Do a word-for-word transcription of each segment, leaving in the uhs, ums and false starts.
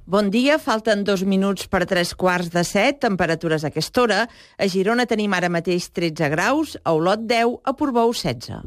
Bon dia, falten dos minuts per tres quarts de set, temperatures a aquesta hora. A Girona tenim ara mateix tretze graus, a Olot deu, a Portbou setze.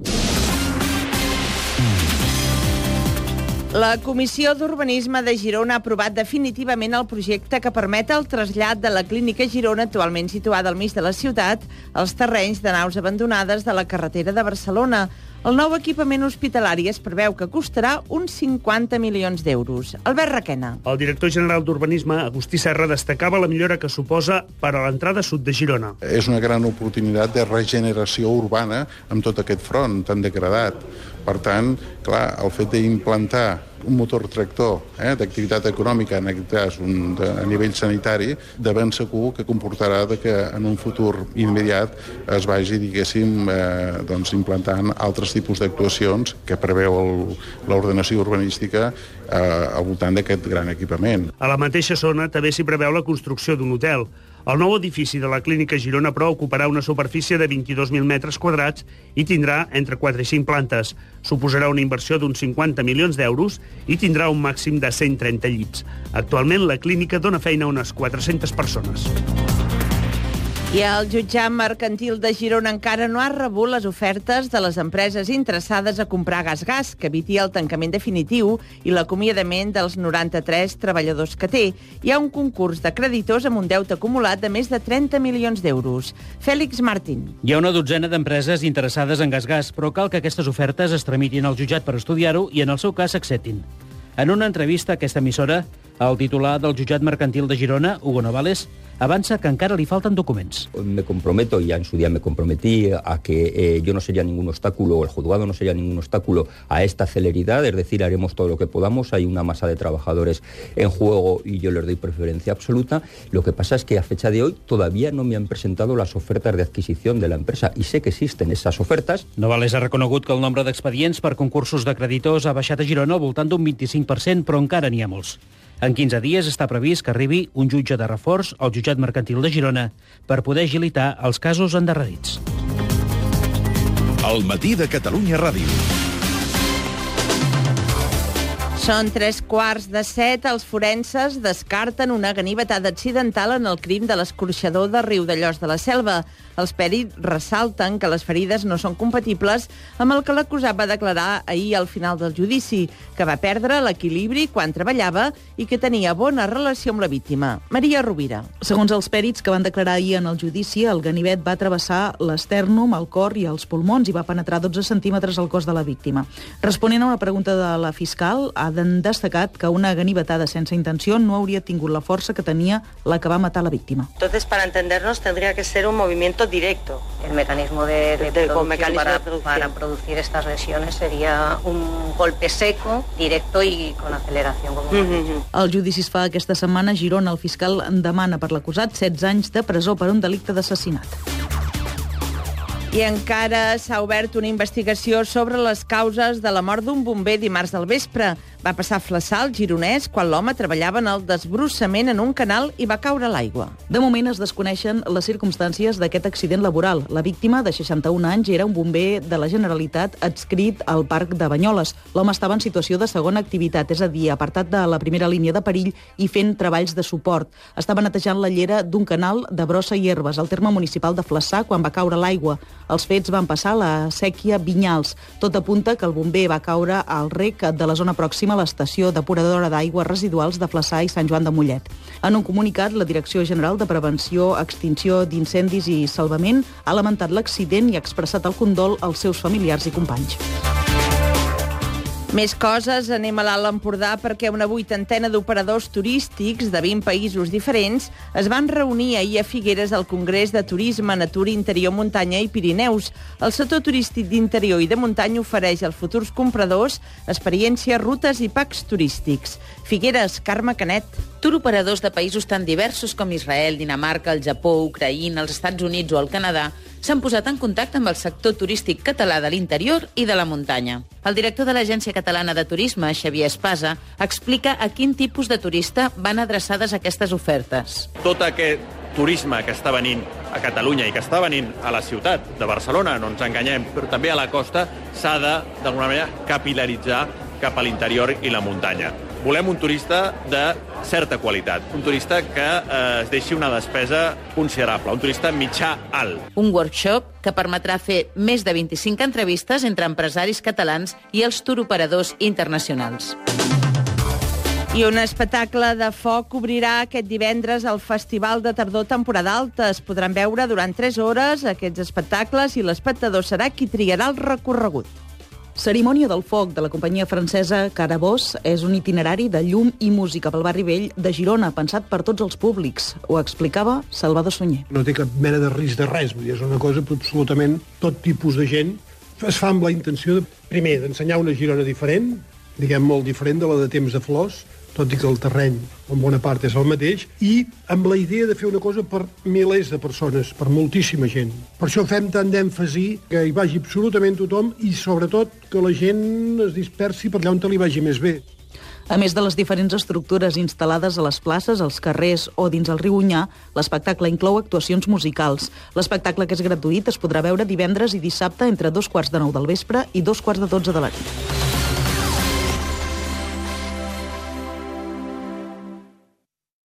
La Comissió d'Urbanisme de Girona ha aprovat definitivament el projecte que permet el trasllat de la Clínica Girona, actualment situada al mig de la ciutat, als terrenys de naus abandonades de la carretera de Barcelona. El nou equipament hospitalari es preveu que costarà uns cinquanta milions d'euros. Albert Requena. El director general d'Urbanisme, Agustí Serra, destacava la millora que suposa per a l'entrada sud de Girona. És una gran oportunitat de regeneració urbana amb tot aquest front tan degradat. Per tant, clar, el fet d'implantar un motor tractor eh, d'activitat econòmica, en aquest cas un de, a nivell sanitari, de ben segur que comportarà de que en un futur immediat es vagi, diguéssim, eh, doncs, implantant altres tipus d'actuacions que preveu l'ordenació urbanística eh, al voltant d'aquest gran equipament. A la mateixa zona també s'hi preveu la construcció d'un hotel. El nou edifici de la Clínica Girona, però, ocuparà una superfície de vint-i-dos mil metres quadrats i tindrà entre quatre i cinc plantes. Suposarà una inversió d'uns cinquanta milions d'euros i tindrà un màxim de cent trenta llits. Actualment, la clínica dona feina a unes quatre-centes persones. I el jutjat mercantil de Girona encara no ha rebut les ofertes de les empreses interessades a comprar GasGas, que evitia el tancament definitiu i l'acomiadament dels noranta-tres treballadors que té. Hi ha un concurs de creditors amb un deute acumulat de més de trenta milions d'euros. Fèlix Martín. Hi ha una dotzena d'empreses interessades en GasGas, però cal que aquestes ofertes es tramitin al jutjat per estudiar-ho i, en el seu cas, s'acceptin. En una entrevista a aquesta emissora, el titular del jutjat mercantil de Girona, Hugo Novales, avança que encara li faltan documents. Me comprometo, ya en su día me comprometí a que eh, yo no sería ningún obstáculo, o el juzgado no sería ningún obstáculo a esta celeridad, es decir, haremos todo lo que podamos. Hay una masa de trabajadores en juego y yo les doy preferencia absoluta. Lo que pasa es que a fecha de hoy todavía no me han presentado las ofertas de adquisición de la empresa y sé que existen esas ofertas. Novales ha reconegut que el nombre d'expedients per concursos de creditors ha baixat a Girona al voltant d'un vint-i-cinc per cent, però encara n'hi ha molts. En quinze dies està previst que arribi un jutge de reforç al jutjat mercantil de Girona per poder agilitar els casos endarrerits. El matí de Catalunya Ràdio. Són tres quarts de set. Els forenses descarten una ganivetada accidental en el crim de l'escorxador de Riudellots de la Selva. Els pèrits ressalten que les ferides no són compatibles amb el que l'acusat va declarar ahir al final del judici, que va perdre l'equilibri quan treballava i que tenia bona relació amb la víctima. Maria Rovira. Segons els pèrits que van declarar ahir en el judici, el ganivet va travessar l'estèrnum, el cor i els pulmons i va penetrar dotze centímetres al cos de la víctima. Responent a una pregunta de la fiscal, ha destacat que una ganivetada sense intenció no hauria tingut la força que tenia la que va matar la víctima. Entonces, para entendernos, tendría que ser un movimiento directo. El mecanismo de, de, de, producción, mecanismo para, de producción para producir estas lesiones sería un golpe seco, directo y con aceleración. Como uh-huh. El judici es fa aquesta setmana a Girona. El fiscal demana per l'acusat setze anys de presó per un delicte d'assassinat. I encara s'ha obert una investigació sobre les causes de la mort d'un bomber dimarts al vespre. Va passar a Flaçà, al Gironès, quan l'home treballava en el desbrossament en un canal i va caure a l'aigua. De moment es desconeixen les circumstàncies d'aquest accident laboral. La víctima, de seixanta-un anys, era un bomber de la Generalitat adscrit al Parc de Banyoles. L'home estava en situació de segona activitat, és a dir, apartat de la primera línia de perill i fent treballs de suport. Estava netejant la llera d'un canal de brossa i herbes al terme municipal de Flaçà quan va caure a l'aigua. Els fets van passar a la sèquia Vinyals. Tot apunta que el bomber va caure al rec de la zona pròxima a l'estació depuradora d'aigües residuals de Flaçà i Sant Joan de Mollet. En un comunicat, la Direcció General de Prevenció, Extinció d'Incendis i Salvament ha lamentat l'accident i ha expressat el condol als seus familiars i companys. Més coses, anem a l'Alt Empordà perquè una vuitantena d'operadors turístics de vint països diferents es van reunir ahir a Figueres al Congrés de Turisme, Natura, Interior, Muntanya i Pirineus. El sector turístic d'interior i de muntanya ofereix als futurs compradors experiències, rutes i packs turístics. Figueres, Carme Canet. Turoperadors de països tan diversos com Israel, Dinamarca, el Japó, Ucraïna, els Estats Units o el Canadà s'han posat en contacte amb el sector turístic català de l'interior i de la muntanya. El director de l'Agència Catalana de Turisme, Xavier Espasa, explica a quin tipus de turista van adreçades aquestes ofertes. Tot aquest turisme que està venint a Catalunya i que està venint a la ciutat de Barcelona, no ens enganyem, però també a la costa, s'ha de, d'alguna manera, capilaritzar cap a l'interior i la muntanya. Volem un turista de certa qualitat, un turista que eh, es deixi una despesa considerable, un turista mitjà-alt. Un workshop que permetrà fer més de vint-i-cinc entrevistes entre empresaris catalans i els turoperadors internacionals. I un espectacle de foc obrirà aquest divendres al Festival de Tardor Temporada Alta. Es podran veure durant tres hores aquests espectacles i l'espectador serà qui triarà el recorregut. Cerimònia del foc de la companyia francesa Carabós és un itinerari de llum i música pel barri vell de Girona, pensat per tots els públics. Ho explicava Salvador Sunyer. No té cap mena de risc de res, vull dir, és una cosa absolutament tot tipus de gent. Es fa amb la intenció, de, primer, d'ensenyar una Girona diferent, diguem molt diferent de la de Temps de Flors, tot i que el terreny en bona part és el mateix, i amb la idea de fer una cosa per milers de persones, per moltíssima gent. Per això fem tant d'èmfasi que hi vagi absolutament tothom i, sobretot, que la gent es dispersi per allà on te li vagi més bé. A més de les diferents estructures instal·lades a les places, als carrers o dins el riu Onyar, l'espectacle inclou actuacions musicals. L'espectacle, que és gratuït, es podrà veure divendres i dissabte entre dos quarts de nou del vespre i dos quarts de dotze de la nit.